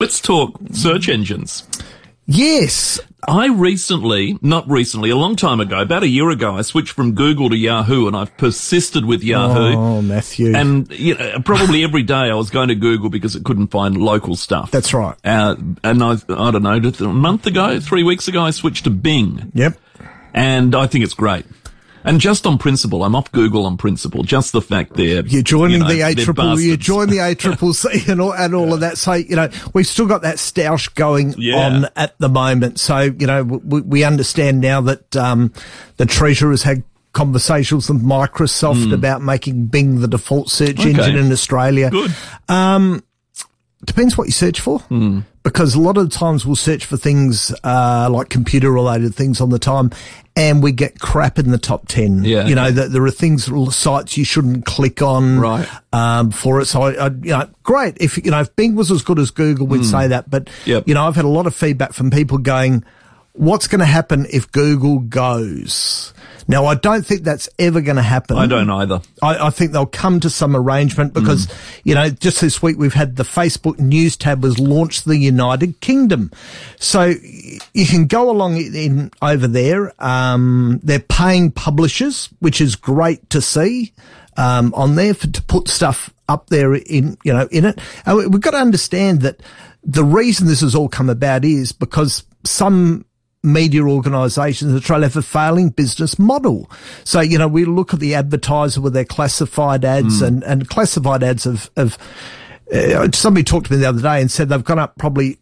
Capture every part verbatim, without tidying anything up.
Let's talk search engines. Yes. I recently, not recently, a long time ago, about a year ago, I switched from Google to Yahoo, and I've persisted with Yahoo. Oh, Matthew. And you know, probably every day I was going to Google because it couldn't find local stuff. That's right. Uh, and I, I don't know, a month ago, three weeks ago, I switched to Bing. Yep. And I think it's great. And just on principle, I'm off Google on principle. Just the fact they're you're joining you know, the A triple, you join the A triple C and all and all yeah. of that. So you know we've still got that stoush going yeah. on at the moment. So you know we, we understand now that um, the Treasurer has had conversations with Microsoft mm. about making Bing the default search okay. engine in Australia. Good. Um, depends what you search for. Mm. Because a lot of the times we'll search for things uh like computer-related things on the time, and we get crap in the top ten. Yeah, you know, yeah. that there are things, sites you shouldn't click on right. um, for it. So, I, I, you know, great. If, you know, if Bing was as good as Google, we'd mm. say that. But, yep. you know, I've had a lot of feedback from people going, what's going to happen if Google goes? Now, I don't think that's ever going to happen. I don't either. I, I think they'll come to some arrangement because, mm. you know, just this week we've had the Facebook News tab was launched in the United Kingdom. So you can go along in over there. Um, they're paying publishers, which is great to see, um, on there for, to put stuff up there in, you know, in it. And we've got to understand that the reason this has all come about is because some media organisations are trying to have a failing business model. So, you know, we look at the advertiser with their classified ads mm. and, and classified ads of, of, uh, somebody talked to me the other day and said they've gone up probably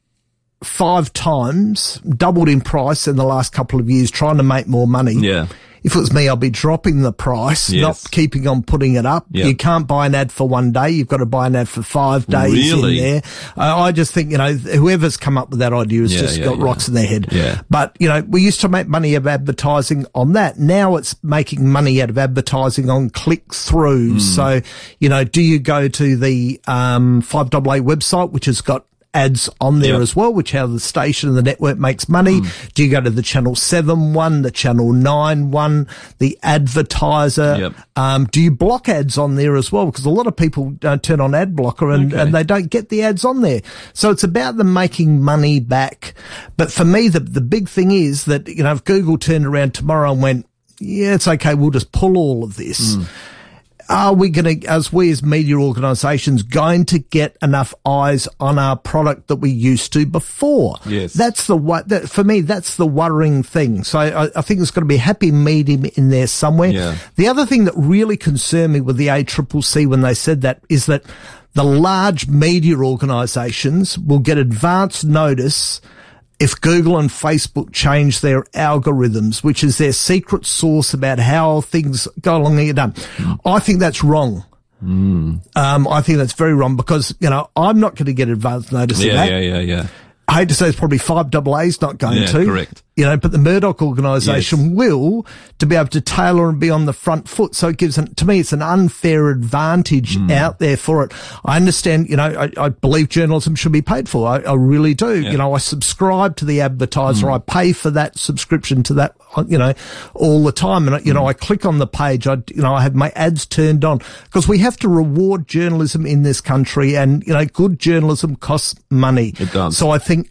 five times, doubled in price in the last couple of years trying to make more money. Yeah. If it was me, I'd be dropping the price, yes. not keeping on putting it up. Yep. You can't buy an ad for one day. You've got to buy an ad for five days really? in there. Uh, I just think, you know, whoever's come up with that idea has yeah, just yeah, got yeah. rocks in their head. Yeah. But, you know, we used to make money of advertising on that. Now it's making money out of advertising on click-throughs. Mm. So, you know, do you go to the um five A A website, which has got ads on there yep. as well, which how the station and the network makes money. Mm. Do you go to the Channel seven one, the Channel nine one, the advertiser? Yep. Um, do you block ads on there as well? Because a lot of people don't turn on ad blocker and, okay. and they don't get the ads on there. So it's about them making money back. But for me, the, the big thing is that, you know, if Google turned around tomorrow and went, yeah, it's okay, we'll just pull all of this. Mm. Are we going to, as we as media organisations, going to get enough eyes on our product that we used to before? Yes. That's the, that, for me, that's the worrying thing. So I, I think there's got to be a happy medium in there somewhere. Yeah. The other thing that really concerned me with the A C C C when they said that is that the large media organisations will get advance notice if Google and Facebook change their algorithms, which is their secret sauce about how things go along and get done. Mm. I think that's wrong. Mm. Um, I think that's very wrong because, you know, I'm not going to get advance notice yeah, of that. Yeah, yeah, yeah. I hate to say it's probably five double A's not going yeah, to. Correct. You know, but the Murdoch organisation yes. will to be able to tailor and be on the front foot. So it gives, an, to me, it's an unfair advantage mm. out there for it. I understand, you know, I, I believe journalism should be paid for. I, I really do. Yeah. You know, I subscribe to the advertiser. Mm. I pay for that subscription to that, you know, all the time. And, you mm. know, I click on the page. I, you know, I have my ads turned on because we have to reward journalism in this country. And, you know, good journalism costs money. It does. So I think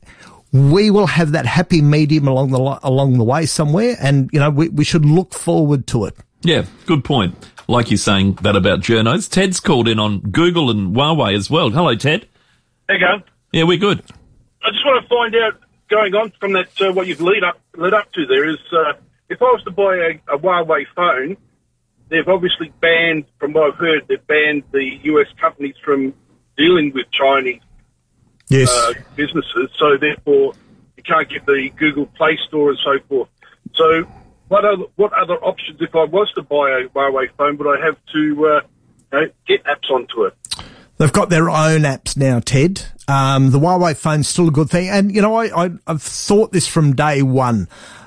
we will have that happy medium along the along the way somewhere, and you know we we should look forward to it. Yeah, good point. Like you're saying that about journos. Ted's called in on Google and Huawei as well. Hello, Ted. There you go. Yeah, we're good. I just want to find out, going on from that, uh, what you've lead up led up to there is, uh, if I was to buy a, a Huawei phone, they've obviously banned, from what I've heard, they've banned the U S companies from dealing with Chinese Yes. Uh, businesses, so therefore you can't get the Google Play Store and so forth. So what other, what other options, if I was to buy a Huawei phone, would I have to uh, you know, get apps onto it? They've got their own apps now, Ted. Um, the Huawei phone's still a good thing. And, you know, I, I, I've thought this from day one.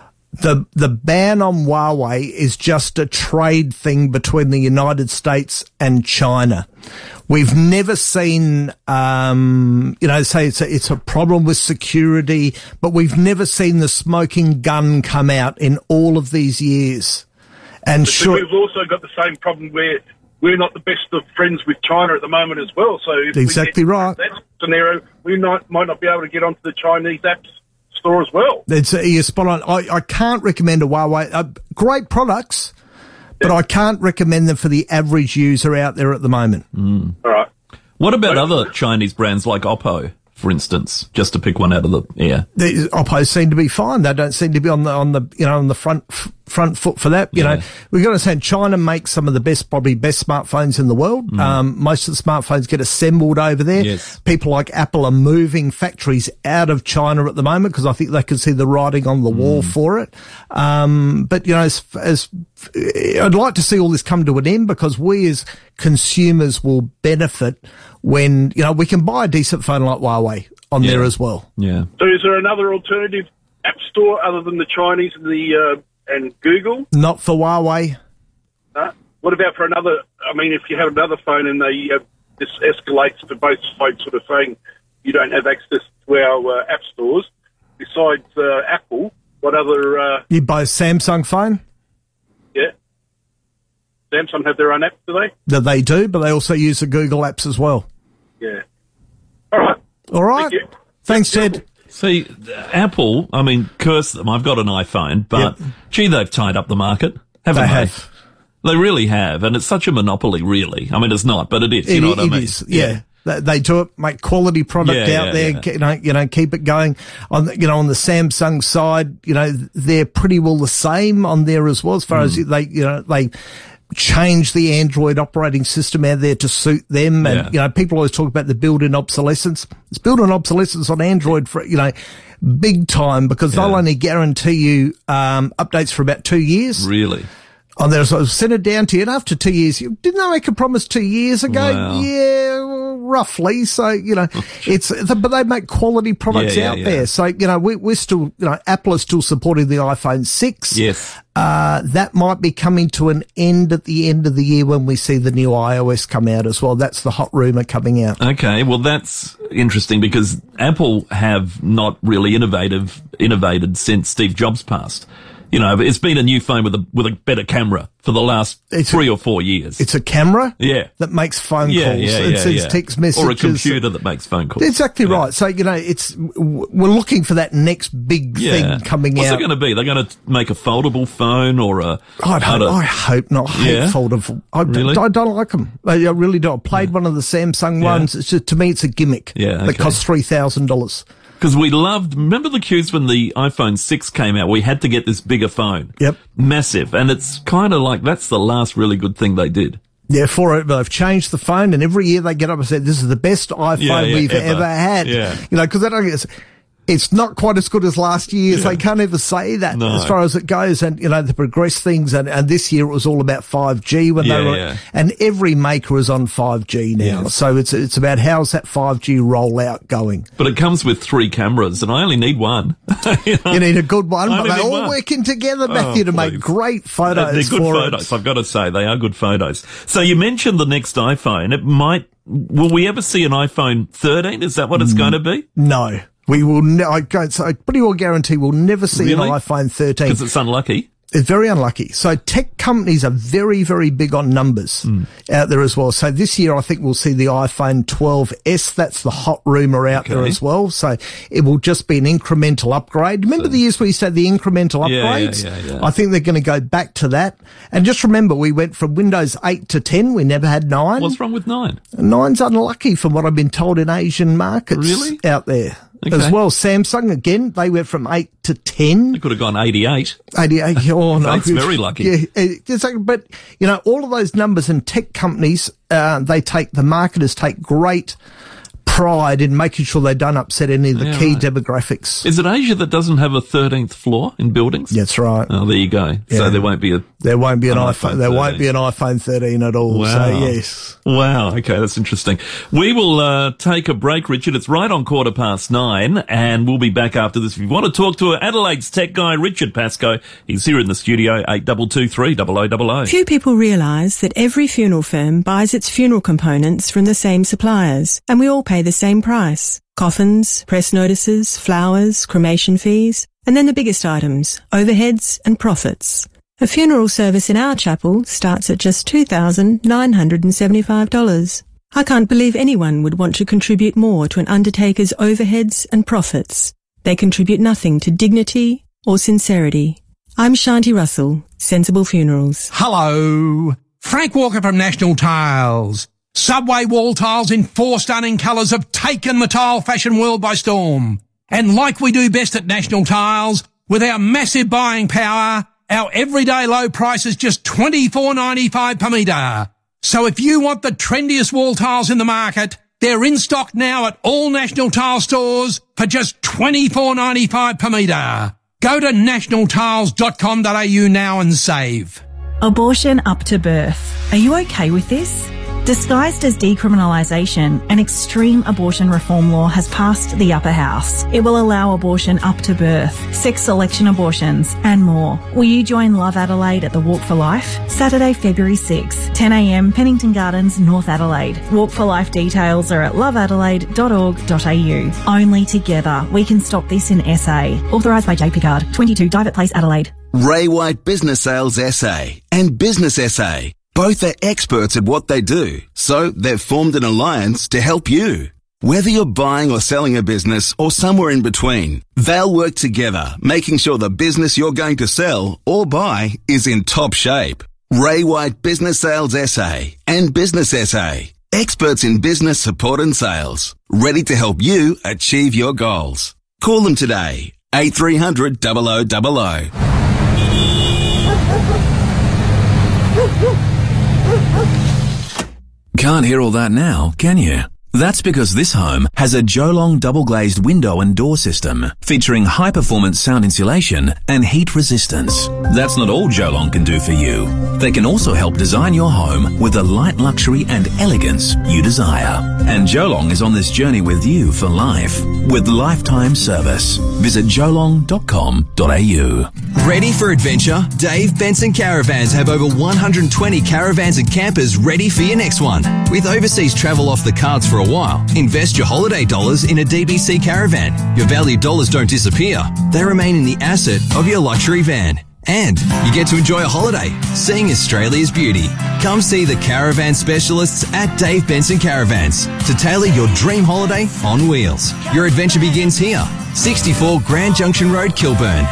The the ban on Huawei is just a trade thing between the United States and China. We've never seen, um, you know, say it's a, it's a problem with security, but we've never seen the smoking gun come out in all of these years. And but sure, we've also got the same problem where we're not the best of friends with China at the moment as well. So if exactly we get right. that scenario, we might might not be able to get onto the Chinese apps store as well. That's, uh, you're spot on. I, I can't recommend a Huawei. Uh, great products, but I can't recommend them for the average user out there at the moment. Mm. All right. What about other Chinese brands like Oppo, for instance, just to pick one out of the air? The Oppo seem to be fine. They don't seem to be on the on the you know on the front front foot for that. You Yeah. know, we've got to say China makes some of the best, probably best smartphones in the world. Mm. Um, most of the smartphones get assembled over there. Yes. People like Apple are moving factories out of China at the moment because I think they can see the writing on the wall for it. Um, but you know, as, as I'd like to see all this come to an end because we as consumers will benefit when you know we can buy a decent phone like Huawei on Yeah. there as well. Yeah. So is there another alternative app store other than the Chinese and the uh, and Google? Not for Huawei. Uh, what about for another? I mean, if you have another phone and they uh, this escalates to both sides, sort of saying you don't have access to our uh, app stores. Besides uh, Apple, what other? Uh, You buy a Samsung phone? yeah, Samsung have their own app, do they? That they do, but they also use the Google apps as well. Yeah. All right. All right. Thank you. Thanks, Ted. See, Apple, I mean, curse them. I've got an iPhone, but Yep. gee, they've tied up the market, haven't They they? have. They really have, and it's such a monopoly, really. I mean, it's not, but it is. You It- know what I it mean? is, yeah. They, they do it, make quality product Yeah, out yeah, there, yeah. You know, you know, keep it going. On the, you know, on the Samsung side, you know, they're pretty well the same on there as well, as far Mm. as they, you know, they change the Android operating system out there to suit them. And, Yeah. you know, people always talk about the built-in obsolescence. It's built-in obsolescence on Android for, you know, big time because they'll Yeah. only guarantee you, um, updates for about two years. Really? Oh, there's I sent it down to you, and after two years, you, didn't I make a promise two years ago? Wow. Yeah, well, roughly. So, you know, it's, but they make quality products Yeah, yeah, out yeah. there. So, you know, we, we're still, you know, Apple is still supporting the iPhone six. Yes. Uh, that might be coming to an end at the end of the year when we see the new iOS come out as well. That's the hot rumor coming out. Okay, well, that's interesting because Apple have not really innovative innovated since Steve Jobs passed. You know, it's been a new phone with a with a better camera for the last It's three or four years. It's a camera Yeah. that makes phone yeah, calls. yeah, It yeah, sends yeah. text messages. Or a computer that makes phone calls. Exactly right. So, you know, it's, we're looking for that next big Yeah. thing coming What's out. it going to be? They're going to make a foldable phone or a... I'd how hope, to- I hope not. I hate Yeah? foldable. I, Really? I don't like them. I, I really do. I played one of the Samsung Yeah. ones. It's just, to me, it's a gimmick. Yeah, That okay. costs three thousand dollars. Because we loved, remember the queues when the iPhone six came out? We had to get this bigger phone. Yep. Massive. And it's kind of like, that's the last really good thing they did. Yeah, for it, but they've changed the phone, and every year they get up and say, this is the best iPhone Yeah, yeah, we've ever. ever, had. Yeah. You know, because they don't get, it's not quite as good as last year's. Yeah. They can't ever say that No. as far as it goes. And, you know, they progress things. And, and this year it was all about five G when Yeah, they were, yeah. and every maker is on five G now. Yes. So it's, it's about how's that five G rollout going. But it comes with three cameras and I only need one. you know? You need a good one, I but only they're need all one. working together, Oh, Matthew, to make please. great photos They're good for photos. us. I've got to say, they are good photos. So you mentioned the next iPhone. It might, will we ever see an iPhone thirteen? Is that what it's going to be? No. We will, ne- I go, so I pretty well guarantee we'll never see Really? an iPhone thirteen. Because it's unlucky. It's very unlucky. So tech companies are very, very big on numbers Hmm. out there as well. So this year, I think we'll see the iPhone twelve S. That's the hot rumor out there Okay. as well. So it will just be an incremental upgrade. Remember the years where you said the incremental Yeah, yeah, upgrades? yeah, yeah. I think they're going to go back to that. And just remember, we went from Windows eight to ten. We never had nine. What's wrong with nine? Nine's unlucky from what I've been told in Asian markets Really? out there. Okay. As well, Samsung, again, they went from eight to ten. They could have gone eighty-eight. eighty-eight, oh no. That's very lucky. Yeah, it's like, but, you know, all of those numbers and tech companies, uh, they take, the marketers take great pride in making sure they don't upset any of the Yeah, key right. demographics. Is it Asia that doesn't have a thirteenth floor in buildings? That's right. Oh, there you go. Yeah. So there won't be a... There won't be an An iPhone, iPhone there won't thirteen. be an iPhone thirteen at all. Wow. So yes. Wow. Okay, that's interesting. We will uh, take a break, Richard. It's right on quarter past nine, and we'll be back after this. If you want to talk to Adelaide's tech guy, Richard Pascoe, he's here in the studio, eight two two three, double oh double oh. Few people realise that every funeral firm buys its funeral components from the same suppliers, and we all pay the same price. Coffins, press notices, flowers, cremation fees, and then the biggest items, overheads and profits. A funeral service in our chapel starts at just two thousand nine hundred seventy-five dollars. I can't believe anyone would want to contribute more to an undertaker's overheads and profits. They contribute nothing to dignity or sincerity. I'm Shanti Russell, Sensible Funerals. Hello. Frank Walker from National Tiles. Subway wall tiles in four stunning colours have taken the tile fashion world by storm. And like we do best at National Tiles, with our massive buying power, our everyday low price is just twenty-four ninety-five per metre. So if you want the trendiest wall tiles in the market, they're in stock now at all National Tile stores for just twenty-four ninety-five per metre. Go to national tiles dot com dot a u now and save. Abortion up to birth. Are you okay with this? Disguised as decriminalisation, an extreme abortion reform law has passed the upper house. It will allow abortion up to birth, sex selection abortions, and more. Will you join Love Adelaide at the Walk for Life? Saturday, February sixth, ten a m, Pennington Gardens, North Adelaide. Walk for Life details are at love adelaide dot org dot a u. Only together we can stop this in S A. Authorised by J Pickard, twenty-two Divert Place, Adelaide. Ray White Business Sales S A and Business S A. Both are experts at what they do, so they've formed an alliance to help you. Whether you're buying or selling a business or somewhere in between, they'll work together, making sure the business you're going to sell or buy is in top shape. Ray White Business Sales S A and Business S A. Experts in business support and sales. Ready to help you achieve your goals. Call them today. eight three hundred, double oh double oh. Can't hear all that now, can you? That's because this home has a Jolong double glazed window and door system featuring high performance sound insulation and heat resistance. That's not all Jolong can do for you. They can also help design your home with the light luxury and elegance you desire. And Jolong is on this journey with you for life with lifetime service. Visit jolong dot com dot a u. Ready for adventure? Dave Benson Caravans have over one hundred twenty caravans and campers ready for your next one. With overseas travel off the cards for a while, invest your holiday dollars in a D B C caravan. Your valued dollars don't disappear. They remain in the asset of your luxury van. And you get to enjoy a holiday, seeing Australia's beauty. Come see the caravan specialists at Dave Benson Caravans to tailor your dream holiday on wheels. Your adventure begins here. sixty-four Grand Junction Road, Kilburn.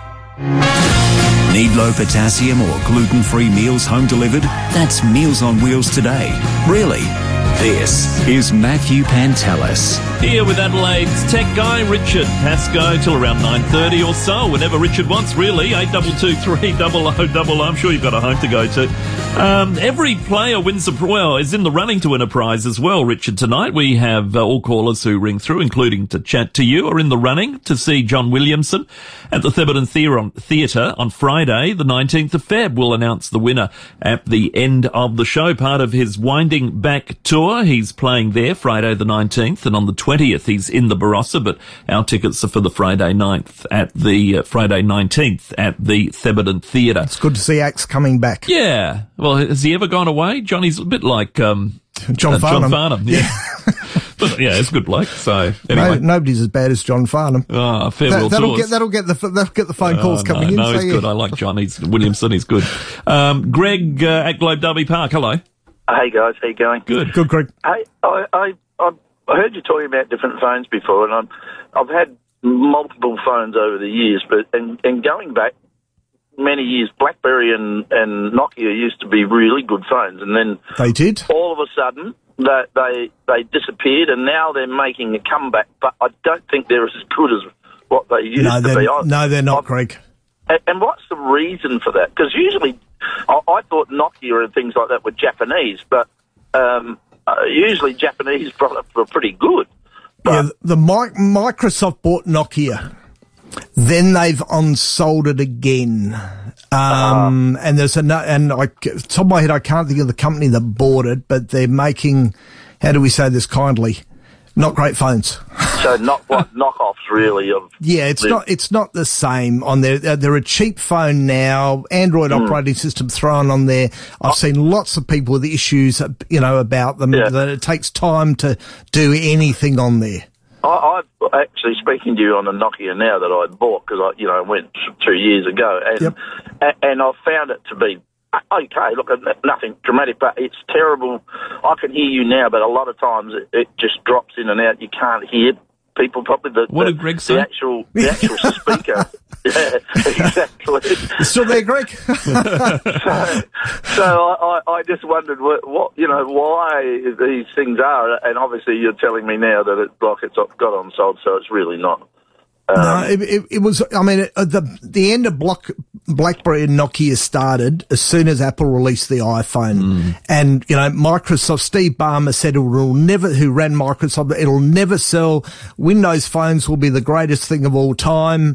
Need low potassium or gluten-free meals home delivered? That's Meals on Wheels today. Really? This is Matthew Pantelis. Here with Adelaide's tech guy, Richard Pascoe, till around nine thirty or so, whenever Richard wants, really. eight two two three double oh double oh. I'm sure you've got a home to go to. Um, every player wins a prize, is in the running to win a prize as well, Richard. Tonight we have uh, all callers who ring through, including to chat to you, are in the running to see John Williamson at the Thebarton Theatre on Friday, the nineteenth of February. We'll announce the winner at the end of the show, part of his Winding Back tour. He's playing there Friday the nineteenth, and on the twentieth he's in the Barossa, but our tickets are for the Friday ninth at the uh, Friday nineteenth at the Thebarton Theatre. It's good to see acts coming back. Yeah. Well, has he ever gone away? Johnny's a bit like um, John uh, Farnham. John Farnham, yeah. yeah. But yeah, it's a good bloke. So anyway, no, nobody's as bad as John Farnham. Oh, farewell that, that'll tours. get that'll get the that'll get the phone calls oh, coming no, in. No, so he's yeah. good. I like John. He's Williamson. He's good. Um, Greg uh, at Globe Derby Park. Hello. Hey guys, how you going? Good. Good, Greg. Hey, I, I, I heard you talking about different phones before, and I'm, I've had multiple phones over the years, but and, and going back many years, BlackBerry and, and Nokia used to be really good phones, and then they did. All of a sudden, that they they disappeared, and now they're making a comeback. But I don't think they're as good as what they used no, to be. I, no, they're not, I, Greg. And, and what's the reason for that? Because usually, I, I thought Nokia and things like that were Japanese, but um, uh, usually Japanese products were pretty good. But yeah, the Mi- Microsoft bought Nokia. Then they've on-sold it again. Um, uh, and there's a, and I, top of my head, I can't think of the company that bought it, but they're making, how do we say this kindly? Not great phones. So not what knockoffs really of. Yeah, it's the, not, it's not the same on there. They're a cheap phone now, Android mm. operating system thrown on there. I've oh. seen lots of people with issues, you know, about them, yeah. that it takes time to do anything on there. I, I'm actually speaking to you on a Nokia now that I bought because I, you know, went two years ago, and Yep. and I found it to be okay. Look, nothing dramatic, but it's terrible. I can hear you now, but a lot of times it, it just drops in and out. You can't hear people properly. The, What the, did Greg the say? actual the actual speaker. Yeah, exactly. You still there, Greg? so so I, I, I just wondered what, what you know why these things are, and obviously you're telling me now that it's like it's got on sold, so it's really not. Um, No, it, it, it was, I mean, it, the the end of Block, BlackBerry and Nokia started as soon as Apple released the iPhone. Mm. And, you know, Microsoft, Steve Ballmer said it will never, who ran Microsoft, it'll never sell. Windows phones will be the greatest thing of all time.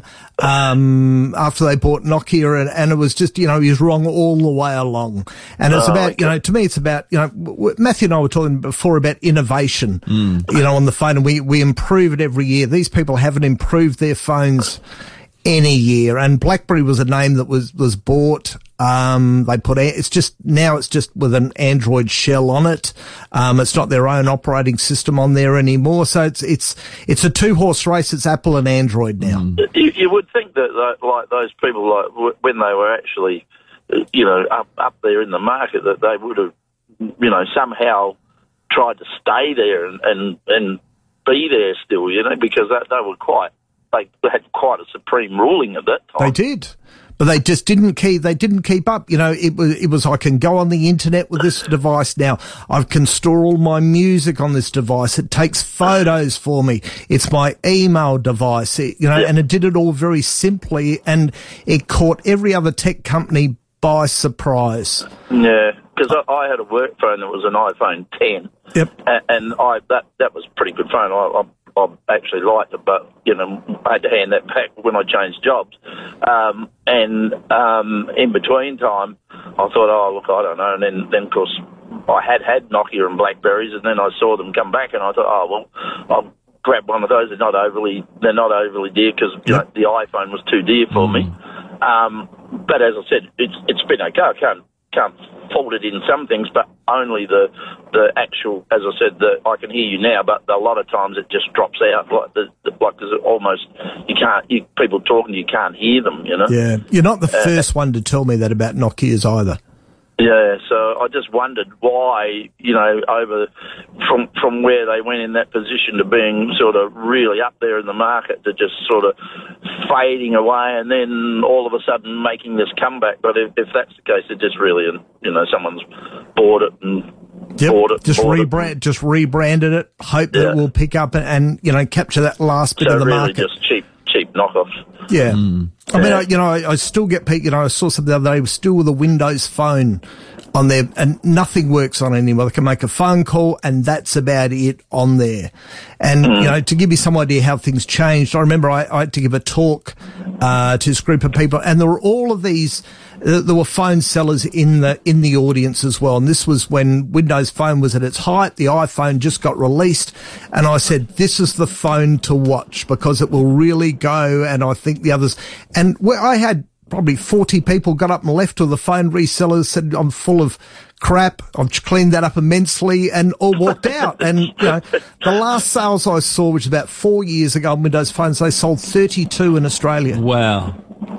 Um, after they bought Nokia, and, and it was just, you know, he was wrong all the way along. And it's Oh, about, okay. you know, to me, it's about, you know, w- Matthew and I were talking before about innovation, Mm. you know, on the phone, and we, we improve it every year. These people haven't improved their phones any year, and BlackBerry was a name that was, was bought. Um, they put, a- it's just, now it's just with an Android shell on it. Um, it's not their own operating system on there anymore. So it's, it's, it's a two horse race. It's Apple and Android now. You, you would think that, like, like those people, like w- when they were actually, uh, you know, up up there in the market, that they would have, you know, somehow tried to stay there and and, and be there still, you know, because that, they were quite, they had quite a supreme ruling at that time. They did. But they just didn't keep, they didn't keep up. You know, it was, it was, I can go on the internet with this device now. I can store all my music on this device. It takes photos for me. It's my email device, it, you know, Yeah. and it did it all very simply, and it caught every other tech company by surprise. Yeah, because I, I had a work phone that was an iPhone ten. Yep. And, and I that that was a pretty good phone. I, I I actually liked it, but you know I had to hand that back when I changed jobs. Um, and um, in between time, I thought, oh look, I don't know. And then then of course I had had Nokia and Blackberries, and then I saw them come back, and I thought, oh well, I'll grab one of those. They're not overly they're not overly dear because you know, the iPhone was too dear for me. Um, but as I said, it's it's been okay. I can't can't fault it in some things, but only the the actual, as I said, the I can hear you now, but a lot of times it just drops out, like the, the like there's almost you can't you, people talking, you can't hear them, you know. Yeah. You're not the Uh, first one to tell me that about Nokias either. Yeah, so I just wondered why, you know, over from from where they went in that position to being sort of really up there in the market to just sort of fading away and then all of a sudden making this comeback. But if, if that's the case, it just really, you know, someone's bought it and Yep. bought it. Just bought it. rebrand, just rebranded it. Hope that Yeah. it will pick up and, and, you know, capture that last bit So of the really market. just cheap, cheap knockoffs. Yeah. I mean, Yeah. I, you know, I, I still get people, you know, I saw something the other day, still with a Windows phone on there, and nothing works on it anymore. They can make a phone call and that's about it on there. And, you know, to give you some idea how things changed, I remember I, I had to give a talk, uh, to this group of people, and there were all of these, uh, there were phone sellers in the, in the audience as well. And this was when Windows Phone was at its height. The iPhone just got released. And I said, this is the phone to watch because it will really go. And I think the others, and where I had probably forty people got up and left, or the phone resellers said, I'm full of crap. I've cleaned that up immensely, and all walked out. And, you know, the last sales I saw, which was about four years ago on Windows phones, they sold thirty-two in Australia. Wow.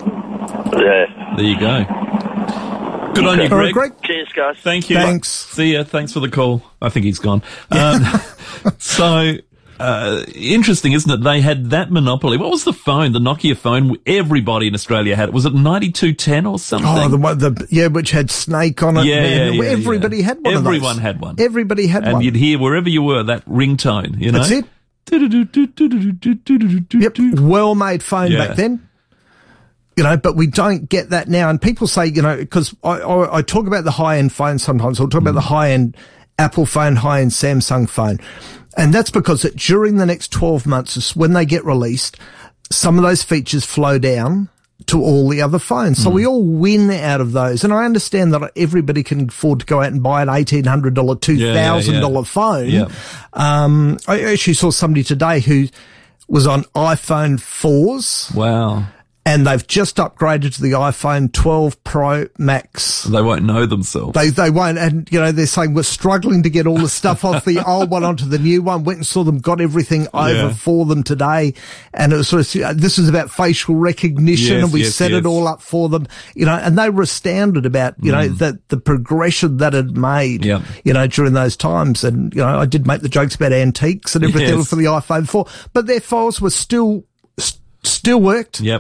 Yeah. There you go. Good on you, All right, Greg. Greg. Cheers, guys. Thank you. Thanks. See ya. Thanks for the call. I think he's gone. Um, so, uh, interesting, isn't it? They had that monopoly. What was the phone? The Nokia phone? Everybody in Australia had it. Was it ninety-two ten or something? Oh, the one, the, yeah, which had Snake on it. Yeah, man. yeah, yeah, Everybody yeah. had one Everyone of those. had one. Everybody had and one. you'd hear wherever you were that ringtone, you know? That's it. Yep. Well-made phone Yeah. back then. You know, but we don't get that now. And people say, you know, because I, I, I talk about the high-end phone sometimes. I'll talk about the high-end Apple phone, high-end Samsung phone. And that's because that during the next twelve months, when they get released, some of those features flow down to all the other phones. So we all win out of those. And I understand that everybody can afford to go out and buy an eighteen hundred dollars, two thousand dollars phone. Yeah. Um, I actually saw somebody today who was on iPhone fours. Wow. and they've just upgraded to the iPhone twelve Pro Max. They won't know themselves. They they won't, and you know they're saying we're struggling to get all the stuff off the old one onto the new one. Went and saw them, got everything over Yeah. for them today, and it was sort of this is about facial recognition, Yes, and we yes, set yes. it all up for them, you know, and they were astounded about you know the the progression that it made, Yep. you know, during those times, and you know I did make the jokes about antiques and everything Yes. for the iPhone four, but their files were still st- still worked. Yep.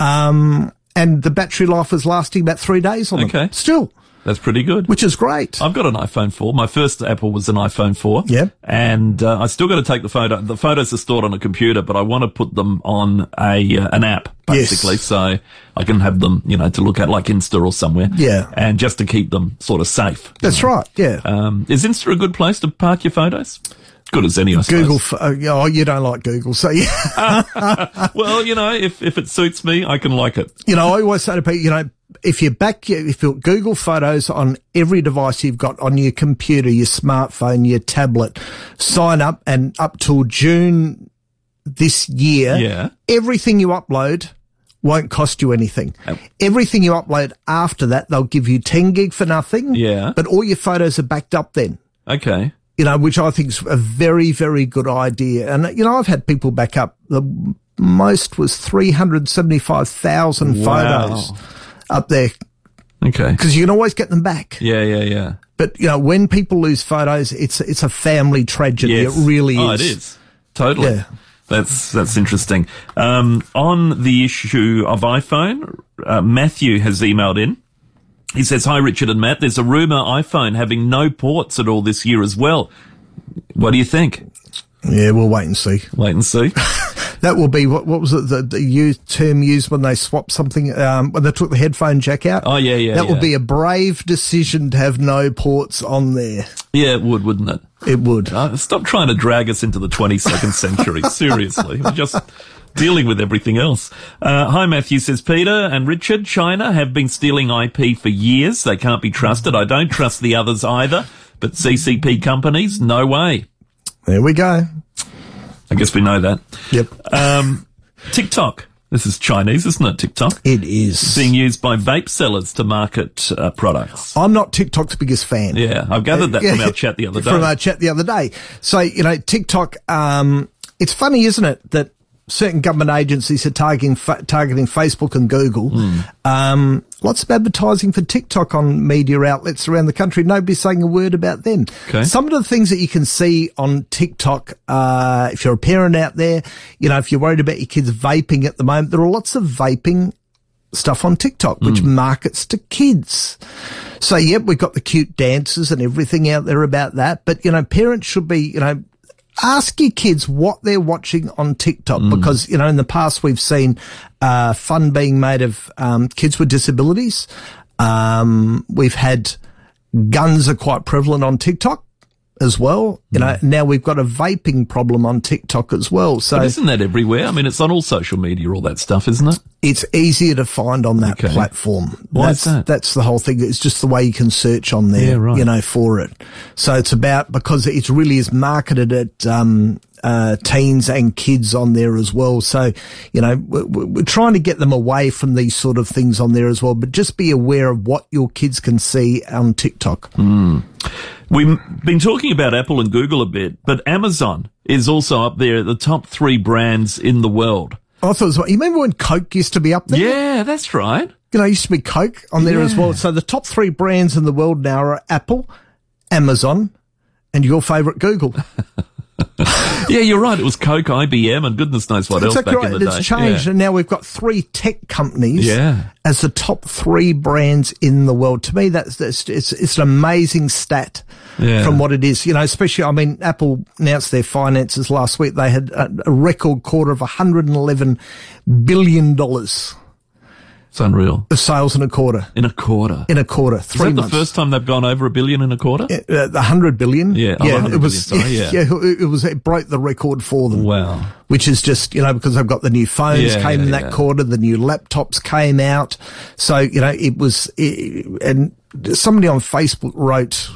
Um, and the battery life was lasting about three days on Okay. them. Still, That's pretty good. which is great. I've got an iPhone four. My first Apple was an iPhone four. Yeah. And uh, I still got to take the photo. The photos are stored on a computer, but I want to put them on a uh, an app, basically, Yes. so I can have them, you know, to look at like Insta or somewhere. Yeah. And just to keep them sort of safe. That's right. Yeah. Um, is Insta a good place to park your photos? Good as any, I suppose. Google. F- oh, oh, you don't like Google, so yeah. Well, you know, if, if it suits me, I can like it. You know, I always say to people, you know, if you back your, if you Google Photos on every device you've got on your computer, your smartphone, your tablet, sign up, and up till June this year, Yeah. everything you upload won't cost you anything. Oh. Everything you upload after that, they'll give you ten gig for nothing. Yeah. But all your photos are backed up then. Okay. You know, which I think is a very, very good idea. And, you know, I've had people back up. The most was three hundred seventy-five thousand Wow. photos up there Okay. because you can always get them back. Yeah, yeah, yeah. But, you know, when people lose photos, it's, it's a family tragedy. Yes. It really is. Oh, it is. Totally. Yeah. That's that's interesting. Um, on the issue of iPhone, uh, Matthew has emailed in. He says, "Hi, Richard and Matt. There's a rumour iPhone having no ports at all this year as well. What do you think?" Yeah, we'll wait and see. Wait and see. That will be, what, what was it, the, the used, term used when they swapped something, um, when they took the headphone jack out? Oh, yeah, yeah, That yeah. would be a brave decision to have no ports on there. Yeah, it would, wouldn't it? It would. Uh, stop trying to drag us into the twenty-second century. Seriously. We're just dealing with everything else. Uh, hi, Matthew, says Peter and Richard. China have been stealing I P for years. They can't be trusted. I don't trust the others either. But C C P companies, no way. There we go. I guess we know that. Yep. Um, TikTok. This is Chinese, isn't it, TikTok? It is. Being used by vape sellers to market uh, products. I'm not TikTok's biggest fan. Yeah, I've gathered that from our chat the other day. From our chat the other day. So, you know, TikTok, um, it's funny, isn't it, that certain government agencies are targeting fa- targeting Facebook and Google. Mm. Um, lots of advertising for TikTok on media outlets around the country. Nobody's saying a word about them. Okay. Some of the things that you can see on TikTok, uh, if you're a parent out there, you know, if you're worried about your kids vaping at the moment, there are lots of vaping stuff on TikTok, which Mm. markets to kids. So, yep, we've got the cute dances and everything out there about that. But, you know, parents should be, you know, ask your kids what they're watching on TikTok Mm. because, you know, in the past we've seen uh, fun being made of um, kids with disabilities. Um, we've had guns are quite prevalent on TikTok as well. You know, now we've got a vaping problem on TikTok as well. So But isn't that everywhere? I mean, it's on all social media, all that stuff, isn't it? it's easier to find on that Okay. platform. Why that's, is that? That's the whole thing. It's just the way you can search on there, Yeah, right. you know, for it. So it's about, because it really is marketed at, um, uh, teens and kids on there as well. So, you know, we're, we're trying to get them away from these sort of things on there as well, but just be aware of what your kids can see on TikTok. Mm. We've been talking about Apple and Google a bit, but Amazon is also up there at the top three brands in the world. I thought it was, you remember when Coke used to be up there? Yeah, that's right. You know, it used to be Coke on there as Yeah. well. So the top three brands in the world now are Apple, Amazon, and your favourite Google. Yeah, you're right. It was Coke, I B M, and goodness knows what else Exactly back right. in the day. It's changed, Yeah. and now we've got three tech companies Yeah. as the top three brands in the world. To me, that's, that's it's it's an amazing stat Yeah. from what it is. You know, especially, I mean, Apple announced their finances last week. They had a, a record quarter of one hundred eleven billion dollars It's unreal. of sales in a quarter. In a quarter. In a quarter, Is three that the months. first time they've gone over a billion in a quarter? Uh, the hundred billion, Yeah, oh, yeah, one hundred it was. billion, sorry, yeah. it, it was. It broke the record for them. Wow. Which is just, you know, because they've got the new phones Yeah, came in yeah, that yeah. quarter, the new laptops came out, so you know it was. It, and somebody on Facebook wrote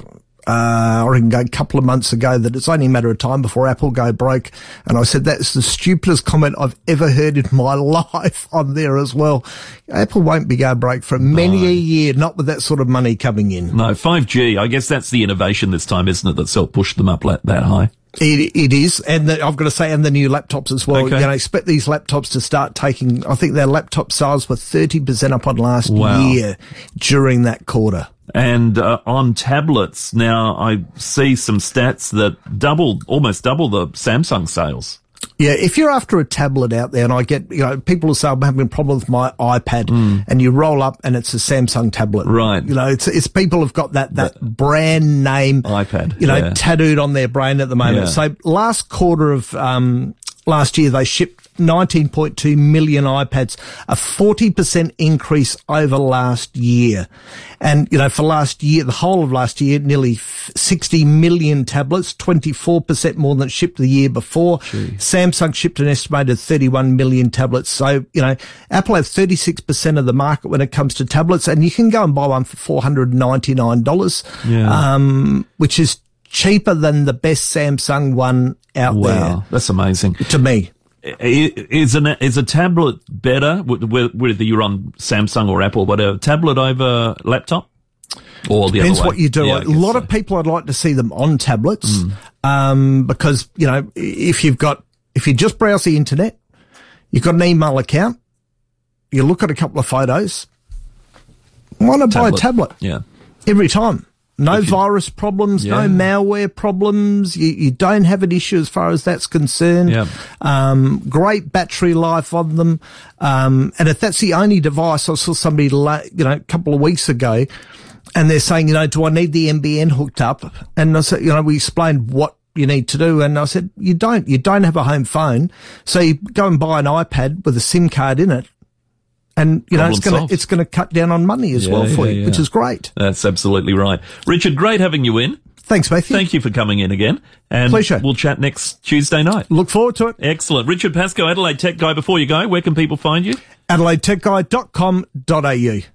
uh, or I can go a couple of months ago that it's only a matter of time before Apple go broke. And I said, that's the stupidest comment I've ever heard in my life on there as well. Apple won't be going broke for many No. a year, not with that sort of money coming in. No, five G, I guess that's the innovation this time, isn't it, that's helped push them up that, that high? It, it is, and the, I've got to say, and the new laptops as well. Okay. You know, expect these laptops to start taking, I think their laptop sales were thirty percent up on last Wow. year during that quarter. And uh, on tablets, now I see some stats that double, almost double the Samsung sales. Yeah, if you're after a tablet out there, and I get, you know, people will say, I'm having a problem with my iPad, Mm. and you roll up and it's a Samsung tablet. Right. You know, it's, it's people have got that, that brand name, iPad, you know, yeah. tattooed on their brain at the moment. Yeah. So last quarter of, um, last year, they shipped nineteen point two million iPads, a forty percent increase over last year. And, you know, for last year, the whole of last year, nearly sixty million tablets, twenty-four percent more than shipped the year before. Gee. Samsung shipped an estimated thirty-one million tablets. So, you know, Apple have thirty-six percent of the market when it comes to tablets, and you can go and buy one for four hundred ninety-nine dollars, Yeah. um, which is cheaper than the best Samsung one out Wow, that's amazing. there to me. I- Is an is a tablet better, wh- whether you're on Samsung or Apple, whatever, tablet over laptop? Or the Depends other way? what you do. Yeah, I a guess lot so. of people, I'd like to see them on tablets, um, because, you know, if you've got, if you just browse the internet, you've got an email account, you look at a couple of photos, why not buy a tablet Yeah. every time? No If you- virus problems, Yeah. no malware problems. You, you don't have an issue as far as that's concerned. Yeah. Um, great battery life on them. Um, and if that's the only device, I saw somebody, la- you know, a couple of weeks ago, and they're saying, you know, do I need the N B N hooked up? And I said, you know, we explained what you need to do. And I said, you don't, you don't have a home phone. So you go and buy an iPad with a SIM card in it. And, you know, Problem it's going solved. to, it's going to cut down on money as Yeah, well for yeah, you, yeah. which is great. That's absolutely right. Richard, great having you in. Thanks, Matthew. Thank you for coming in again. And Pleasure. we'll chat next Tuesday night. Look forward to it. Excellent. Richard Pascoe, Adelaide Tech Guy. Before you go, where can people find you? adelaide tech guy dot com dot a u